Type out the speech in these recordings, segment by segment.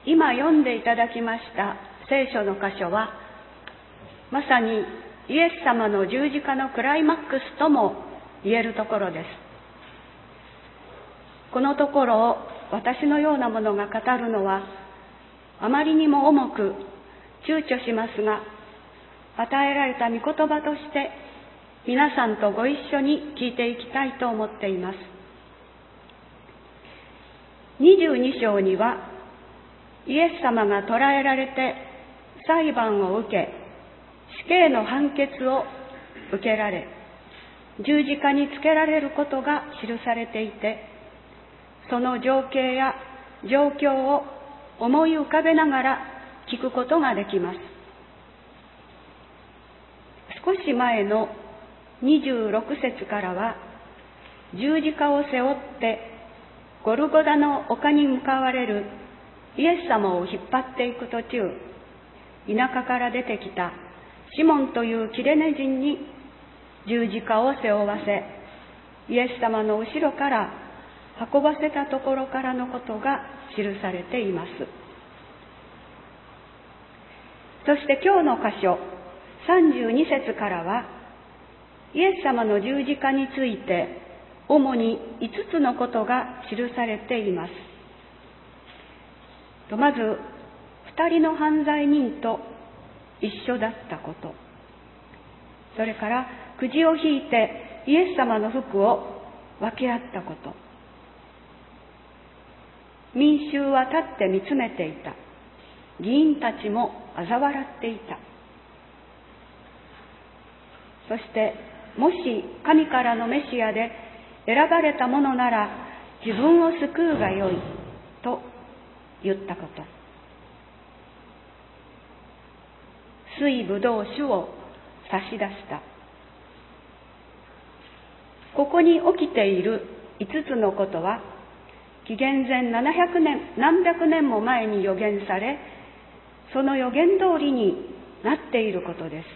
今読んでいただきました聖書の箇所は、まさにイエス様の十字架のクライマックスとも言えるところです。このところを私のようなものが語るのはあまりにも重く躊躇しますが、与えられた御言葉として皆さんとご一緒に聞いていきたいと思っています。22章にはイエス様が捕らえられて裁判を受け、死刑の判決を受けられ、十字架につけられることが記されていて、その情景や状況を思い浮かべながら聞くことができます。少し前の26節からは、十字架を背負ってゴルゴダの丘に向かわれるイエス様を引っ張っていく途中、田舎から出てきたシモンというキレネ人に十字架を背負わせ、イエス様の後ろから運ばせたところからのことが記されています。そして今日の箇所32節からは、イエス様の十字架について主に5つのことが記されています。まず、2人の犯罪人と一緒だったこと、それからくじを引いてイエス様の服を分け合ったこと、民衆は立って見つめていた、議員たちも嘲笑っていた。そしてもし神からのメシアで選ばれたものなら自分を救うがよいと言ったこと、水ぶどう酒を差し出した。ここに起きている5つのことは、紀元前700年、何百年も前に予言され、その予言通りになっていることです。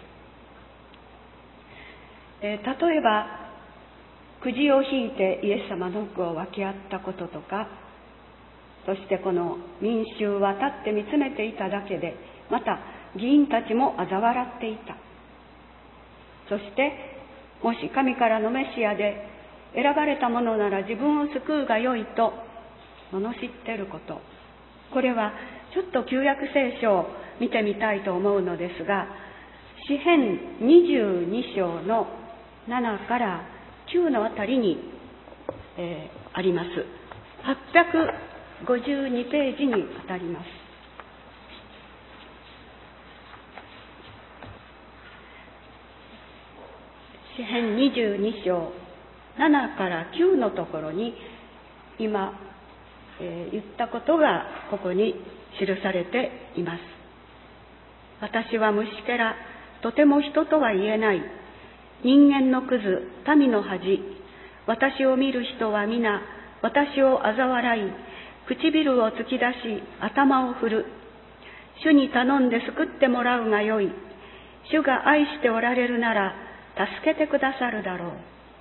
例えば、くじを引いてイエス様の服を分け合ったこととか、そしてこの民衆は立って見つめていただけで、また議員たちも嘲笑っていた。そしてもし神からのメシアで選ばれたものなら自分を救うがよいと罵っていること、これはちょっと旧約聖書を見てみたいと思うのですが、詩編22章の7から9のあたりに、あります。852ページにあたります。詩編22章7から9のところに今、言ったことがここに記されています。私は虫けら、とても人とは言えない。人間のクズ、民の恥。私を見る人は皆、私を嘲笑い、唇を突き出し、頭を振る。主に頼んで救ってもらうがよい。主が愛しておられるなら、助けてくださるだろう。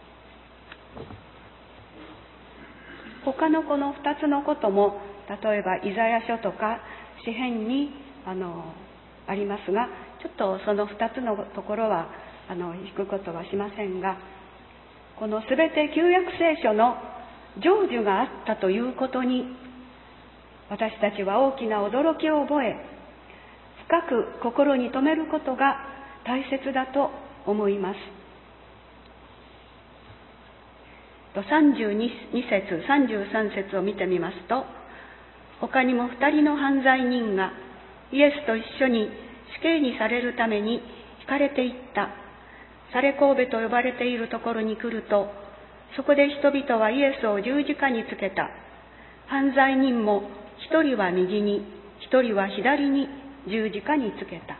他のこの2つのことも、例えばイザヤ書とか詩編にありますが、ちょっとその2つのところは引くことはしませんが、このすべて旧約聖書の成就があったということに私たちは大きな驚きを覚え、深く心に留めることが大切だと思います。32節33節を見てみますと、他にも2人の犯罪人がイエスと一緒に死刑にされるために引かれていった。サレコーベと呼ばれているところに来ると、そこで人々はイエスを十字架につけた。犯罪人も一人は右に、一人は左に十字架につけた。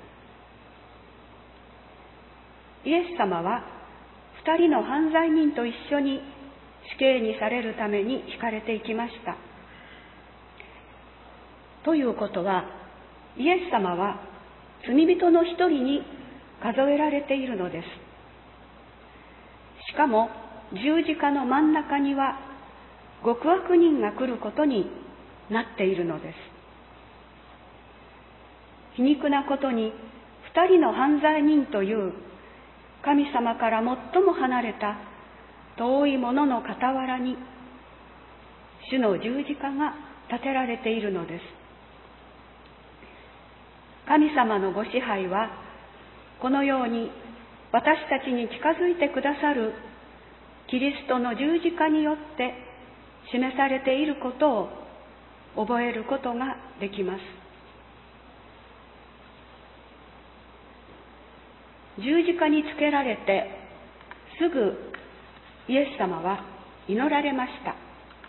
イエス様は2人の犯罪人と一緒に死刑にされるために引かれていきました。ということは、イエス様は罪人の一人に数えられているのです。しかも十字架の真ん中には極悪人が来ることになっているのです。 皮肉なことに2人の犯罪人という神様から最も離れた遠いものの傍らに主の十字架が立てられているのです。神様のご支配はこのように私たちに近づいてくださるキリストの十字架によって示されていることを覚えることができます。十字架につけられてすぐイエス様は祈られました。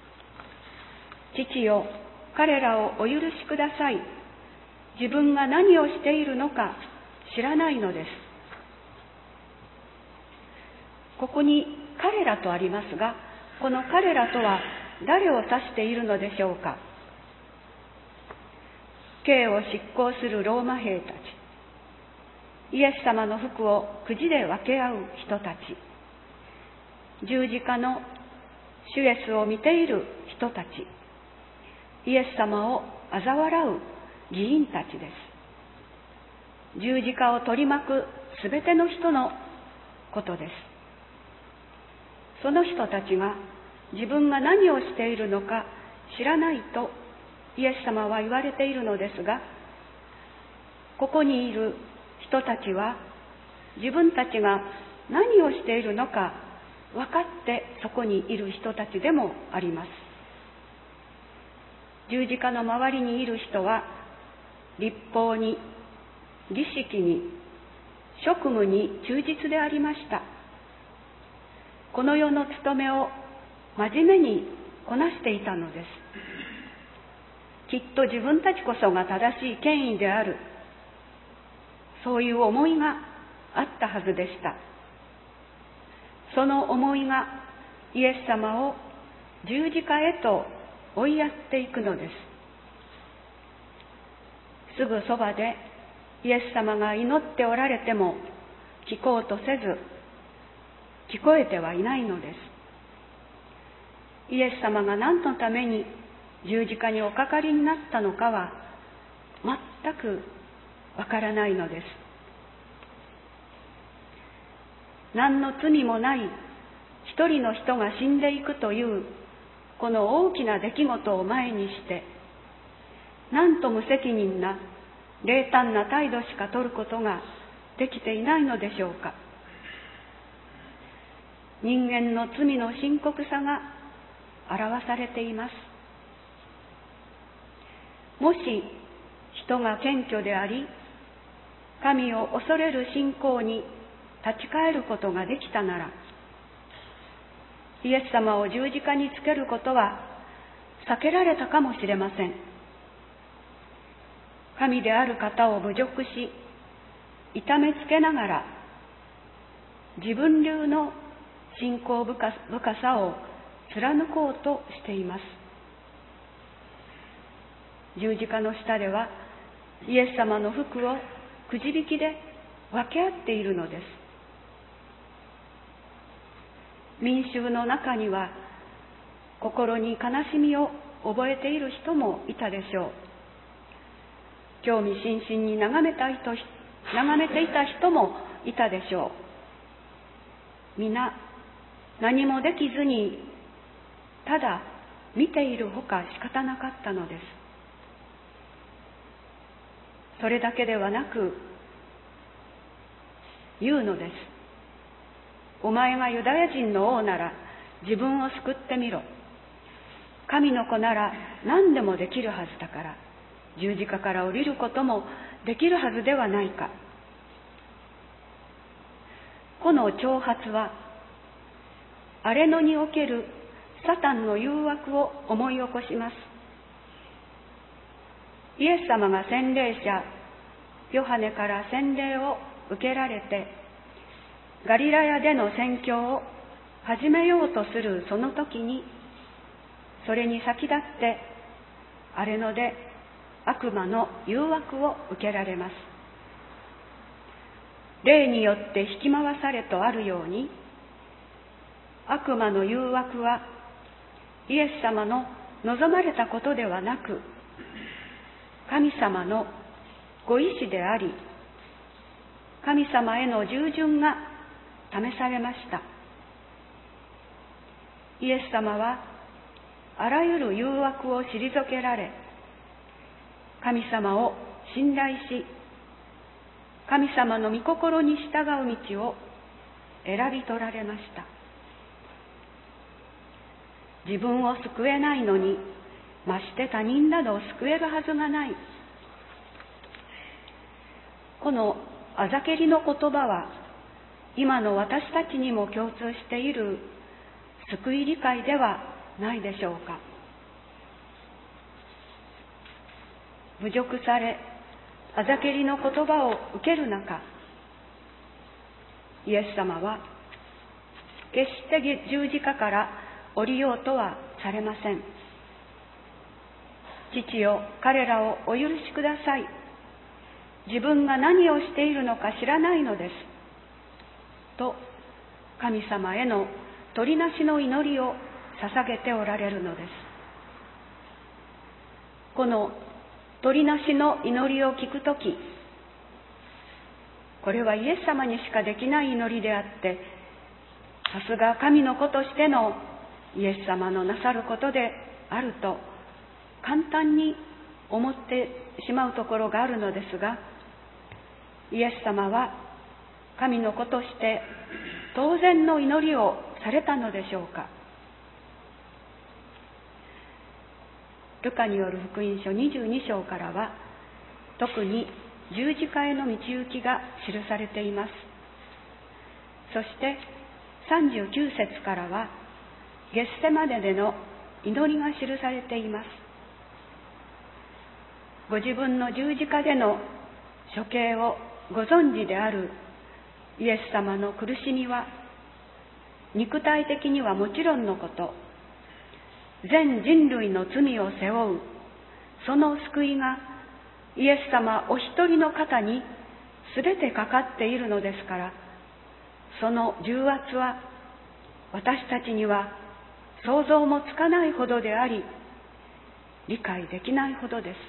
父よ、彼らをお許しください。自分が何をしているのか知らないのです。ここに彼らとありますが、この彼らとは誰を指しているのでしょうか。刑を執行するローマ兵たち、イエス様の服をくじで分け合う人たち、十字架の主イエスを見ている人たち、イエス様を嘲笑う議員たちです。十字架を取り巻くすべての人のことです。その人たちが自分が何をしているのか知らないとイエス様は言われているのですが、ここにいる人たちは自分たちが何をしているのか分かってそこにいる人たちでもあります。十字架の周りにいる人は律法に、儀式に、職務に忠実でありました。この世の務めを真面目にこなしていたのです。きっと自分たちこそが正しい権威である、そういう思いがあったはずでした。その思いがイエス様を十字架へと追いやっていくのです。すぐそばでイエス様が祈っておられても聞こうとせず、聞こえてはいないのです。イエス様が何のために十字架におかかりになったのかは全くわからないのです。何の罪もない一人の人が死んでいくというこの大きな出来事を前にして、なんと無責任な冷淡な態度しか取ることができていないのでしょうか。人間の罪の深刻さが表されています。もし人が謙虚であり、神を恐れる信仰に立ち返ることができたなら、イエス様を十字架につけることは避けられたかもしれません。神である方を侮辱し、痛めつけながら自分流の信仰深さを貫こうとしています。十字架の下ではイエス様の服をくじ引きで分け合っているのです。民衆の中には心に悲しみを覚えている人もいたでしょう。興味津々に眺めていた人もいたでしょう。皆何もできずにただ見ているほか仕方なかったのです。それだけではなく言うのです。お前がユダヤ人の王なら自分を救ってみろ。神の子なら何でもできるはずだから、十字架から降りることもできるはずではないか。この挑発は荒野におけるサタンの誘惑を思い起こします。イエス様が洗礼者ヨハネから洗礼を受けられてガリラヤでの宣教を始めようとするその時に、それに先立って荒野で悪魔の誘惑を受けられます。霊によって引き回されとあるように、悪魔の誘惑はイエス様の望まれたことではなく、神様のご意志であり、神様への従順が試されました。イエス様はあらゆる誘惑を退けられ、神様を信頼し、神様の御心に従う道を選び取られました。自分を救えないのに、まして他人などを救えるはずがない。このあざけりの言葉は、今の私たちにも共通している救い理解ではないでしょうか。侮辱され、あざけりの言葉を受ける中、イエス様は決して十字架から降りようとはされません。父よ、彼らをお許しください。自分が何をしているのか知らないのです。と、神様への取りなしの祈りを捧げておられるのです。この取りなしの祈りを聞くとき、これはイエス様にしかできない祈りであって、さすが神の子としてのイエス様のなさることであると簡単に思ってしまうところがあるのですが、イエス様は神の子として当然の祈りをされたのでしょうか。ルカによる福音書22章からは、特に十字架への道行きが記されています。そして39節からは、ゲッセマネでの祈りが記されています。ご自分の十字架での処刑をご存知であるイエス様の苦しみは、肉体的にはもちろんのこと、全人類の罪を背負うその救いがイエス様お一人の方にすべてかかっているのですから、その重圧は私たちには想像もつかないほどであり、理解できないほどです。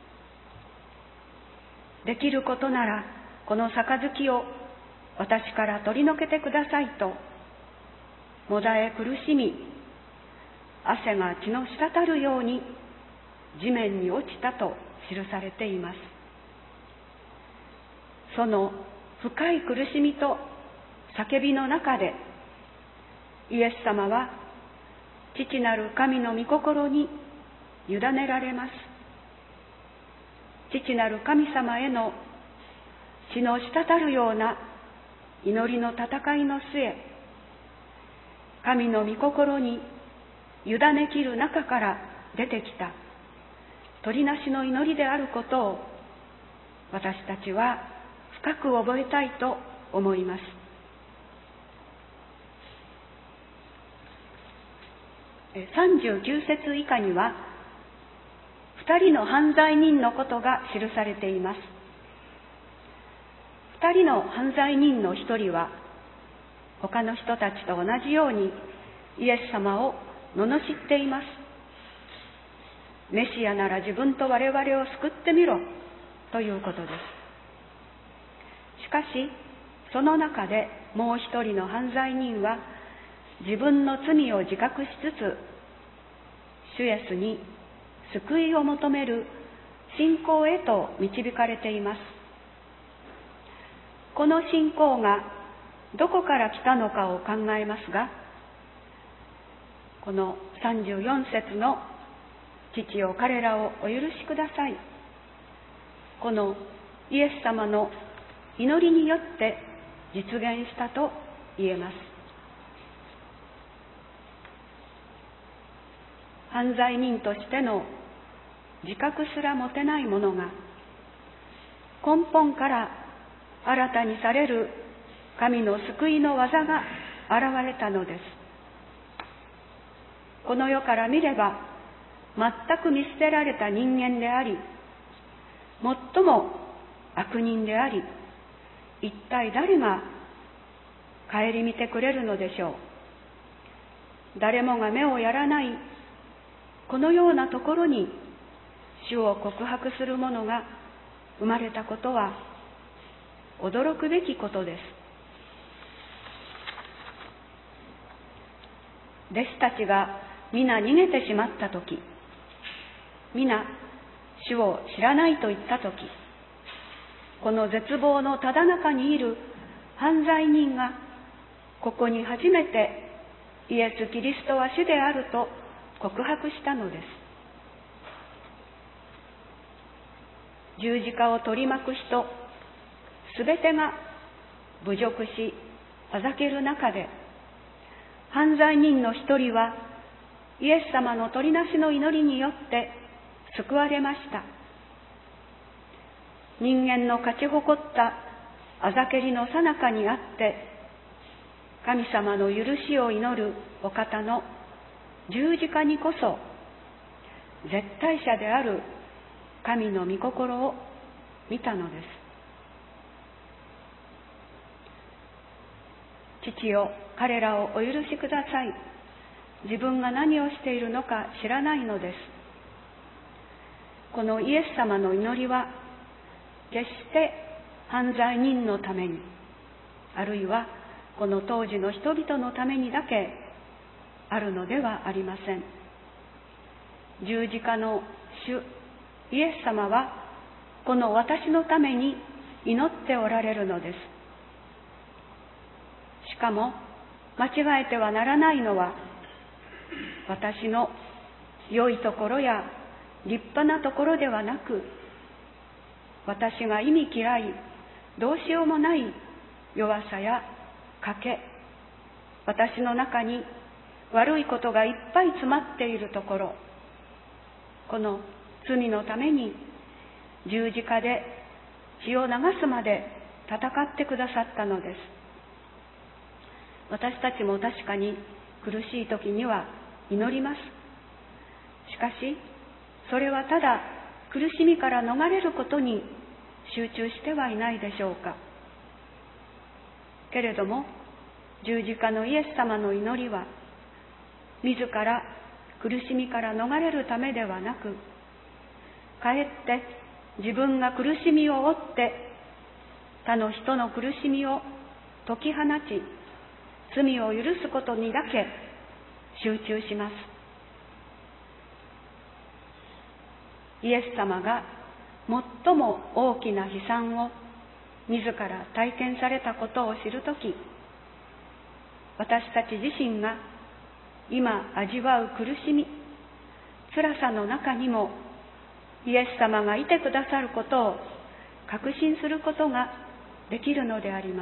できることならこの杯を私から取り除けてくださいと、もだえ苦しみ、汗が血の滴るように地面に落ちたと記されています。その深い苦しみと叫びの中で、イエス様は父なる神の御心に委ねられます。父なる神様への血の滴るような祈りの戦いの末、神の御心に委ねきる中から出てきた取りなしの祈りであることを、私たちは深く覚えたいと思います。39節以下には2人の犯罪人のことが記されています。2人の犯罪人の1人は他の人たちと同じようにイエス様を罵っています。メシアなら自分と我々を救ってみろということです。しかしその中でもう一人の犯罪人は自分の罪を自覚しつつ、主イエスに救いを求める信仰へと導かれています。この信仰がどこから来たのかを考えますが、この34節の父よ、彼らをお許しください、このイエス様の祈りによって実現したと言えます。犯罪人としての自覚すら持てないものが根本から新たにされる神の救いの技が現れたのです。この世から見れば全く見捨てられた人間であり、最も悪人であり、一体誰が顧みてくれるのでしょう。誰もが目をやらないこのようなところに主を告白する者が生まれたことは驚くべきことです。弟子たちが皆逃げてしまったとき、皆主を知らないと言ったとき、この絶望のただ中にいる犯罪人がここに初めてイエス・キリストは主であると告白したのです。十字架を取り巻く人すべてが侮辱しあざける中で、犯罪人の一人はイエス様の取りなしの祈りによって救われました。人間の勝ち誇ったあざけりの最中にあって、神様の許しを祈るお方の十字架にこそ絶対者である神の御心を見たのです。父よ、彼らをお許しください。自分が何をしているのか知らないのです。このイエス様の祈りは決して犯罪人のために、あるいはこの当時の人々のためにだけあるのではありません。十字架の主イエス様はこの私のために祈っておられるのです。しかも間違えてはならないのは、私の良いところや立派なところではなく、私が忌み嫌いどうしようもない弱さや賭け、私の中に悪いことがいっぱい詰まっているところ、この罪のために十字架で血を流すまで戦ってくださったのです。私たちも確かに苦しい時には祈ります。しかしそれはただ苦しみから逃れることに集中してはいないでしょうか。けれども十字架のイエス様の祈りは、自ら苦しみから逃れるためではなく、かえって自分が苦しみを負って他の人の苦しみを解き放ち、罪を許すことにだけ集中します。イエス様が最も大きな悲惨を自ら体験されたことを知るとき、私たち自身が今味わう苦しみ、辛さの中にもイエス様がいてくださることを確信することができるのであります。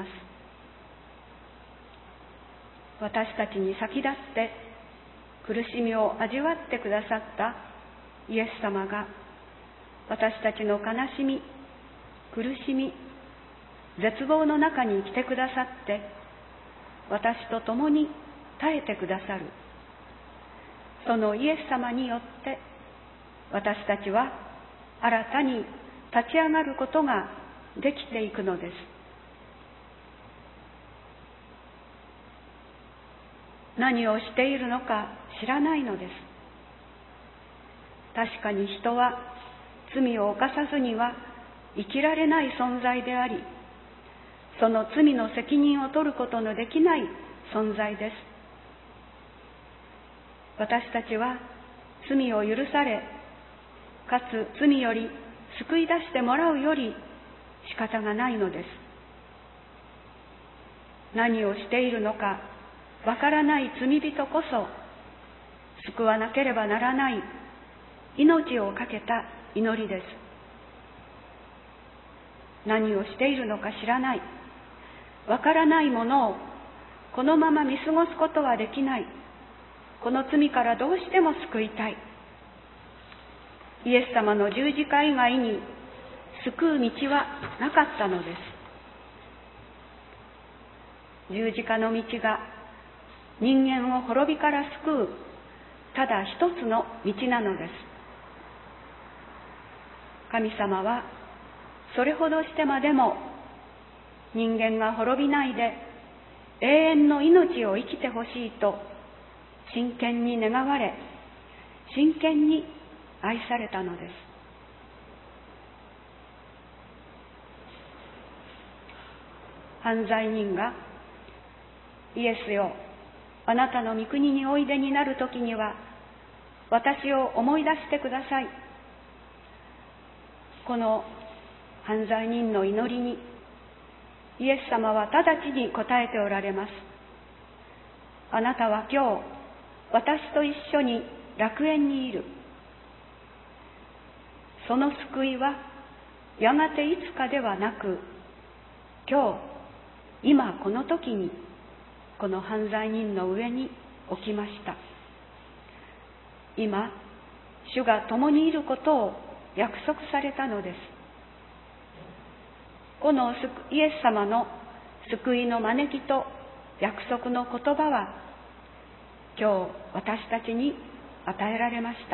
私たちに先立って苦しみを味わってくださったイエス様が、私たちの悲しみ、苦しみ、絶望の中に来てくださって、私と共に耐えてくださる。そのイエス様によって私たちは新たに立ち上がることができていくのです。何をしているのか知らないのです。確かに人は罪を犯さずには生きられない存在であり、その罪の責任を取ることのできない存在です。私たちは罪を許され、かつ罪より救い出してもらうより仕方がないのです。何をしているのかわからない罪人こそ、救わなければならない命を懸けた祈りです。何をしているのか知らない、わからないものをこのまま見過ごすことはできない。この罪からどうしても救いたい。イエス様の十字架以外に救う道はなかったのです。十字架の道が人間を滅びから救うただ一つの道なのです。神様はそれほどしてまでも人間が滅びないで永遠の命を生きてほしいと真剣に願われ、真剣に愛されたのです。 犯罪人が、イエスよ、あなたの御国においでになるときには、私を思い出してください。この犯罪人の祈りに、イエス様は直ちに答えておられます。あなたは今日、私と一緒に楽園にいる。その救いは、やがていつかではなく、今日、今この時に、この犯罪人の上に起きました。今、主が共にいることを約束されたのです。このイエス様の救いの招きと約束の言葉は、今日私たちに与えられました。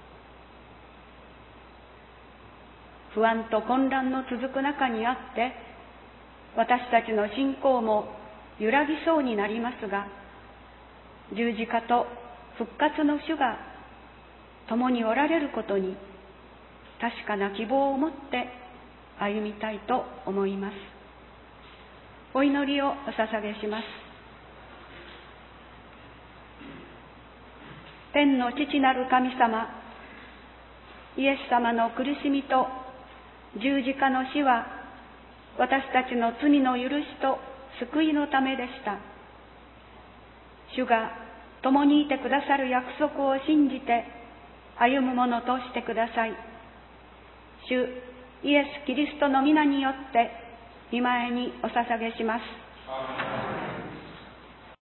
不安と混乱の続く中にあって、私たちの信仰も揺らぎそうになりますが、十字架と復活の主が共におられることに確かな希望を持って歩みたいと思います。お祈りをお捧げします。天の父なる神様、イエス様の苦しみと十字架の死は私たちの罪の許しと救いのためでした。主が共にいてくださる約束を信じて歩むものとしてください。主イエス・キリストの皆によって御前にお捧げします。